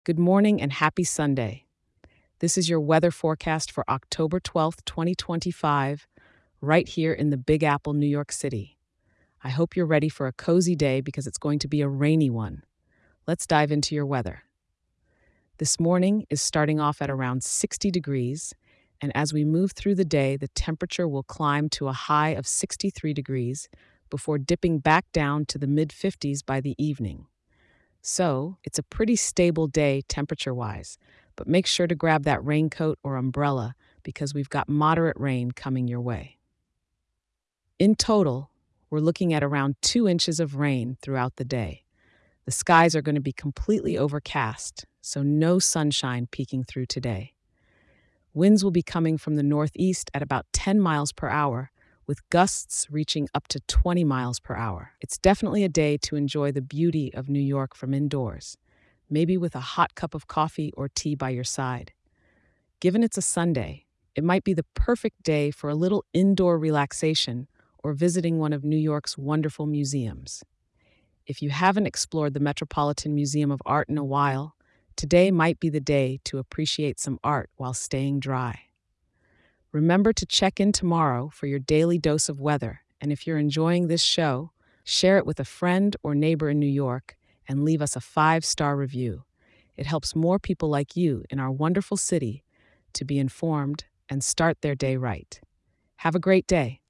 Good morning and happy Sunday. This is your weather forecast for October 12th, 2025, right here in the Big Apple, New York City. I hope you're ready for a cozy day because it's going to be a rainy one. Let's dive into your weather. This morning is starting off at around 60 degrees, and as we move through the day, the temperature will climb to a high of 63 degrees before dipping back down to the mid 50s by the evening. So, it's a pretty stable day temperature wise, but make sure to grab that raincoat or umbrella because we've got moderate rain coming your way. In total, we're looking at around 2 inches of rain throughout the day. The skies are going to be completely overcast, so no sunshine peeking through today. Winds will be coming from the northeast at about 10 miles per hour, with gusts reaching up to 20 miles per hour. It's definitely a day to enjoy the beauty of New York from indoors, maybe with a hot cup of coffee or tea by your side. Given it's a Sunday, it might be the perfect day for a little indoor relaxation or visiting one of New York's wonderful museums. If you haven't explored the Metropolitan Museum of Art in a while, today might be the day to appreciate some art while staying dry. Remember to check in tomorrow for your daily dose of weather, and if you're enjoying this show, share it with a friend or neighbor in New York and leave us a 5-star review. It helps more people like you in our wonderful city to be informed and start their day right. Have a great day.